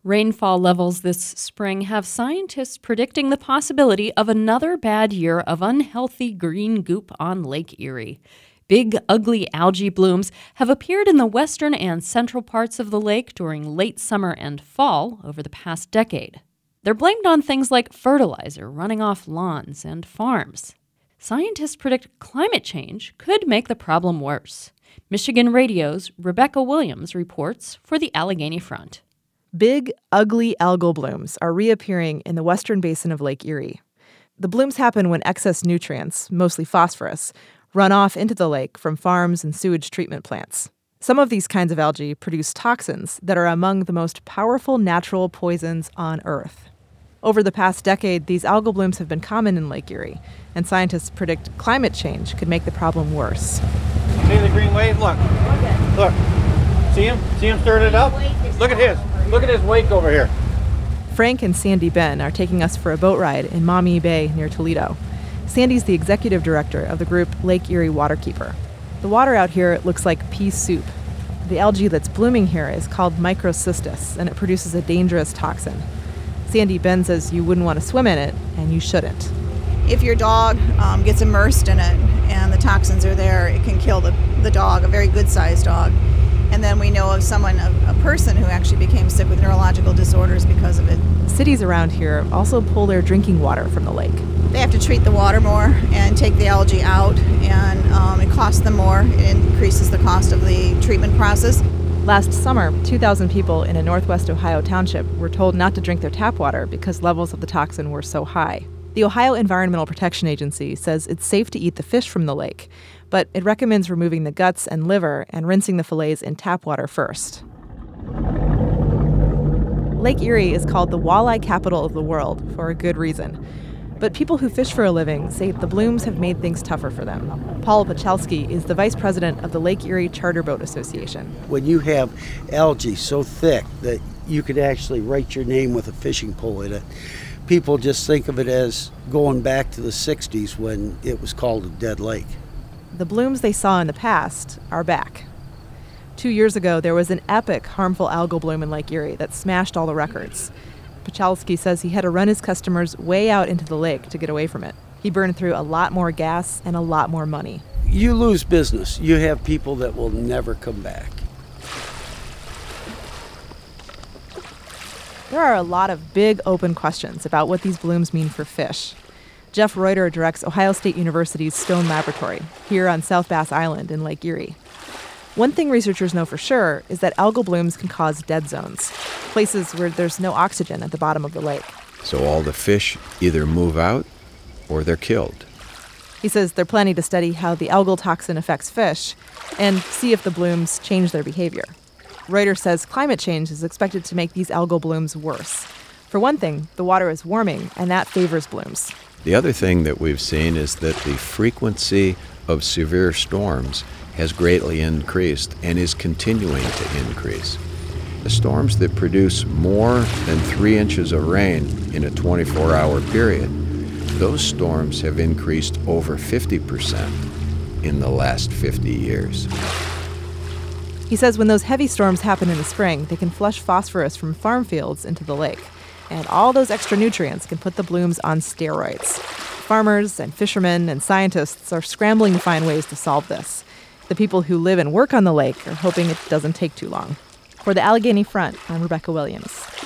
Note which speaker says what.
Speaker 1: Rainfall levels this spring have scientists predicting the possibility of another bad year of unhealthy green goop on Lake Erie. Big, ugly algae blooms have appeared in the western and central parts of the lake during late summer and fall over the past decade. They're blamed on things like fertilizer running off lawns and farms. Scientists predict climate change could make the problem worse. Michigan Radio's Rebecca Williams reports for the Allegheny Front.
Speaker 2: Big, ugly algal blooms are reappearing in the western basin of Lake Erie. The blooms happen when excess nutrients, mostly phosphorus, run off into the lake from farms and sewage treatment plants. Some of these kinds of algae produce toxins that are among the most powerful natural poisons on Earth. Over the past decade, these algal blooms have been common in Lake Erie, and scientists predict climate change could make the problem worse.
Speaker 3: See the green wave? Look. Look. See him? See him stirring it up? Look at his. Look at his wake over here.
Speaker 2: Frank and Sandy Ben are taking us for a boat ride in Maumee Bay near Toledo. Sandy's the executive director of the group Lake Erie Waterkeeper. The water out here looks like pea soup. The algae that's blooming here is called microcystis, and it produces a dangerous toxin. Sandy Ben says you wouldn't want to swim in it, and you shouldn't.
Speaker 4: If your dog gets immersed in it and the toxins are there, it can kill the dog, a very good-sized dog. And then we know of someone, a person who actually became sick with neurological disorders because of it.
Speaker 2: Cities around here also pull their drinking water from the lake.
Speaker 4: They have to treat the water more and take the algae out, and it costs them more. It increases the cost of the treatment process.
Speaker 2: Last summer, 2,000 people in a northwest Ohio township were told not to drink their tap water because levels of the toxin were so high. The Ohio Environmental Protection Agency says it's safe to eat the fish from the lake, but it recommends removing the guts and liver and rinsing the fillets in tap water first. Lake Erie is called the walleye capital of the world for a good reason. But people who fish for a living say the blooms have made things tougher for them. Paul Pachelski is the vice president of the Lake Erie Charter Boat Association.
Speaker 5: When you have algae so thick that you could actually write your name with a fishing pole in it, people just think of it as going back to the 60s when it was called a dead lake.
Speaker 2: The blooms they saw in the past are back. 2 years ago, there was an epic harmful algal bloom in Lake Erie that smashed all the records. Pachelski says he had to run his customers way out into the lake to get away from it. He burned through a lot more gas and a lot more money.
Speaker 5: You lose business. You have people that will never come back.
Speaker 2: There are a lot of big open questions about what these blooms mean for fish. Jeff Reuter directs Ohio State University's Stone Laboratory here on South Bass Island in Lake Erie. One thing researchers know for sure is that algal blooms can cause dead zones, places where there's no oxygen at the bottom of the lake.
Speaker 6: So all the fish either move out or they're killed.
Speaker 2: He says they're planning to study how the algal toxin affects fish and see if the blooms change their behavior. Reuter says climate change is expected to make these algal blooms worse. For one thing, the water is warming, and that favors blooms.
Speaker 6: The other thing that we've seen is that the frequency of severe storms has greatly increased and is continuing to increase. The storms that produce more than 3 inches of rain in a 24-hour period, those storms have increased over 50% in the last 50 years.
Speaker 2: He says when those heavy storms happen in the spring, they can flush phosphorus from farm fields into the lake. And all those extra nutrients can put the blooms on steroids. Farmers and fishermen and scientists are scrambling to find ways to solve this. The people who live and work on the lake are hoping it doesn't take too long. For the Allegheny Front, I'm Rebecca Williams.